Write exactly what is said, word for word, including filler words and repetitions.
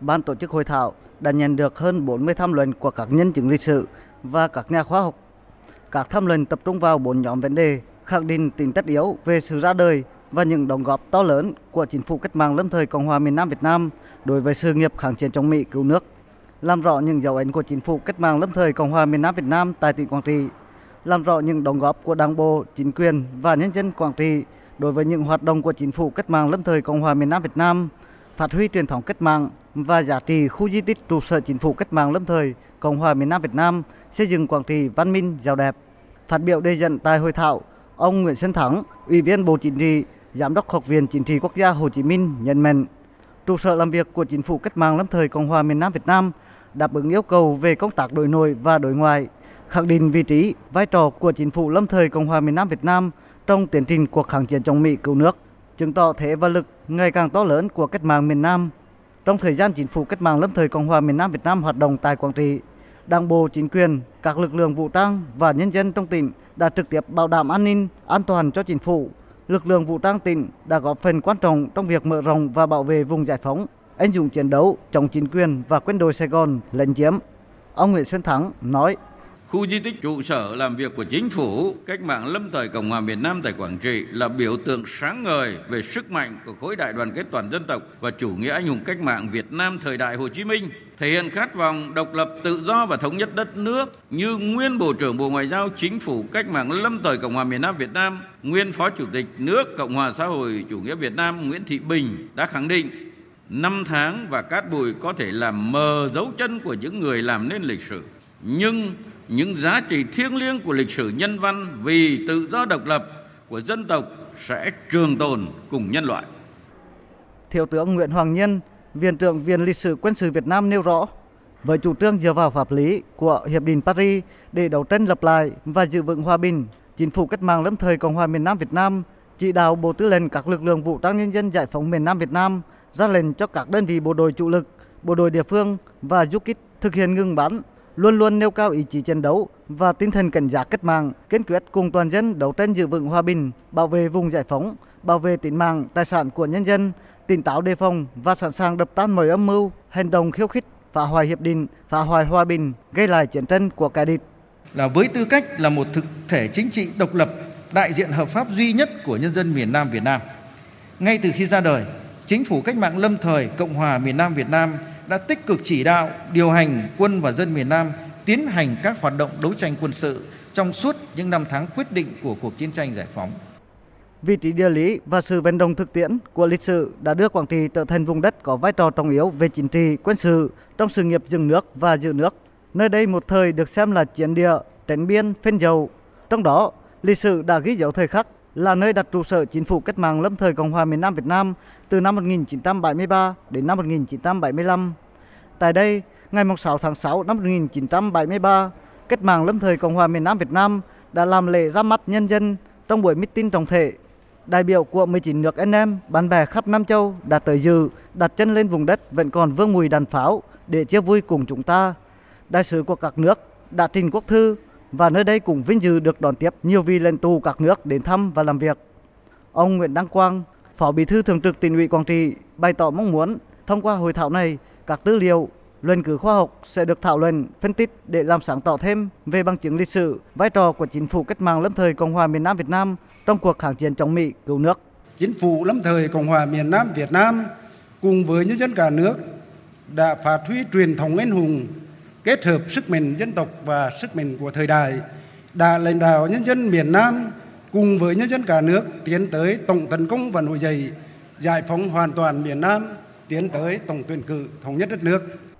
ban tổ chức hội thảo đã nhận được hơn bốn mươi tham luận của các nhân chứng lịch sử và các nhà khoa học. Các tham luận tập trung vào bốn nhóm vấn đề, khẳng định tính tất yếu về sự ra đời và những đóng góp to lớn của chính phủ cách mạng lâm thời Cộng hòa miền Nam Việt Nam đối với sự nghiệp kháng chiến chống Mỹ cứu nước, làm rõ những dấu ấn của chính phủ cách mạng lâm thời Cộng hòa miền Nam Việt Nam tại tỉnh Quảng Trị, làm rõ những đóng góp của Đảng bộ, chính quyền và nhân dân Quảng Trị đối với những hoạt động của chính phủ cách mạng lâm thời Cộng hòa miền Nam Việt Nam, phát huy truyền thống cách mạng và giá trị khu di tích trụ sở chính phủ cách mạng lâm thời Cộng hòa miền Nam Việt Nam, xây dựng Quảng Trị văn minh giàu đẹp. Phát biểu đề dẫn tại hội thảo, ông Nguyễn Xuân Thắng, Ủy viên Bộ Chính trị, Giám đốc Học viện Chính trị Quốc gia Hồ Chí Minh nhận mạnh, trụ sở làm việc của chính phủ cách mạng lâm thời Cộng hòa miền Nam Việt Nam đáp ứng yêu cầu về công tác đối nội và đối ngoại, khẳng định vị trí, vai trò của chính phủ lâm thời Cộng hòa miền Nam Việt Nam trong tiến trình cuộc kháng chiến chống Mỹ cứu nước, chứng tỏ thế và lực ngày càng to lớn của cách mạng miền Nam. Trong thời gian chính phủ cách mạng lâm thời Cộng hòa miền Nam Việt Nam hoạt động tại Quảng Trị, Đảng bộ, chính quyền, các lực lượng vũ trang và nhân dân trong tỉnh đã trực tiếp bảo đảm an ninh, an toàn cho chính phủ. Lực lượng vũ trang tỉnh đã góp phần quan trọng trong việc mở rộng và bảo vệ vùng giải phóng, anh dũng chiến đấu chống chính quyền và quân đội Sài Gòn lấn chiếm. Ông Nguyễn Xuân Thắng nói: Khu di tích trụ sở làm việc của chính phủ cách mạng lâm thời Cộng hòa miền Nam tại Quảng Trị là biểu tượng sáng ngời về sức mạnh của khối đại đoàn kết toàn dân tộc và chủ nghĩa anh hùng cách mạng Việt Nam thời đại Hồ Chí Minh, thể hiện khát vọng độc lập, tự do và thống nhất đất nước. Như nguyên Bộ trưởng Bộ Ngoại giao Chính phủ cách mạng lâm thời Cộng hòa miền Nam Việt Nam, nguyên Phó Chủ tịch nước Cộng hòa xã hội chủ nghĩa Việt Nam Nguyễn Thị Bình đã khẳng định, năm tháng và cát bụi có thể làm mờ dấu chân của những người làm nên lịch sử, nhưng những giá trị thiêng liêng của lịch sử nhân văn vì tự do độc lập của dân tộc sẽ trường tồn cùng nhân loại. Thiếu tướng Nguyễn Hoàng Nhân, Viện trưởng Viện Lịch sử Quân sự Việt Nam nêu rõ, với chủ trương dựa vào pháp lý của Hiệp định Paris để đấu tranh lập lại và giữ vững hòa bình, chính phủ cách mạng lâm thời Cộng hòa miền Nam Việt Nam chỉ đạo Bộ Tư lệnh các lực lượng vũ trang nhân dân giải phóng miền Nam Việt Nam ra lệnh cho các đơn vị bộ đội chủ lực, bộ đội địa phương và du kích thực hiện ngừng bắn, luôn luôn nêu cao ý chí chiến đấu và tinh thần cảnh giác cách mạng, kiên quyết cùng toàn dân đấu tranh giữ vững hòa bình, bảo vệ vùng giải phóng, bảo vệ tính mạng, tài sản của nhân dân, tỉnh táo đề phòng và sẵn sàng đập tan mọi âm mưu, hành động khiêu khích, phá hoại hiệp định, phá hoại hòa bình, gây lại chiến tranh của kẻ địch. Là với tư cách là một thực thể chính trị độc lập, đại diện hợp pháp duy nhất của nhân dân miền Nam Việt Nam, ngay từ khi ra đời, chính phủ cách mạng lâm thời Cộng hòa miền Nam Việt Nam đã tích cực chỉ đạo, điều hành quân và dân miền Nam tiến hành các hoạt động đấu tranh quân sự trong suốt những năm tháng quyết định của cuộc chiến tranh giải phóng. Vị trí địa lý và sự vận động thực tiễn của lịch sử đã đưa Quảng Trị trở thành vùng đất có vai trò trọng yếu về chính trị, quân sự trong sự nghiệp dựng nước và giữ nước. Nơi đây một thời được xem là chiến địa, trấn biên, phên dầu. Trong đó, lịch sử đã ghi dấu thời khắc là nơi đặt trụ sở chính phủ cách mạng lâm thời Cộng hòa miền Nam Việt Nam từ năm một nghìn chín trăm bảy mươi ba đến năm một nghìn chín trăm bảy mươi lăm. Tại đây, ngày sáu tháng sáu năm một nghìn chín trăm bảy mươi ba, cách mạng lâm thời Cộng hòa miền Nam Việt Nam đã làm lễ ra mắt nhân dân trong buổi meeting trọng thể. Đại biểu của mười chín nước anh em, bạn bè khắp Nam Châu đã tới dự, đặt chân lên vùng đất vẫn còn vương mùi đàn pháo để chia vui cùng chúng ta. Đại sứ của các nước đã trình quốc thư và nơi đây cũng vinh dự được đón tiếp nhiều vị lãnh tụ các nước đến thăm và làm việc. Ông Nguyễn Đăng Quang, Phó Bí thư Thường trực Tỉnh ủy Quảng Trị bày tỏ mong muốn thông qua hội thảo này, các tư liệu, luận cứ khoa học sẽ được thảo luận, phân tích để làm sáng tỏ thêm về bằng chứng lịch sử, vai trò của chính phủ cách mạng lâm thời Cộng hòa miền Nam Việt Nam trong cuộc kháng chiến chống Mỹ cứu nước. Chính phủ lâm thời Cộng hòa miền Nam Việt Nam cùng với nhân dân cả nước đã phát huy truyền thống anh hùng, kết hợp sức mạnh dân tộc và sức mạnh của thời đại, đã lãnh đạo nhân dân miền Nam cùng với nhân dân cả nước tiến tới tổng tấn công và nổi dậy, giải phóng hoàn toàn miền Nam, tiến tới tổng tuyển cử thống nhất đất nước.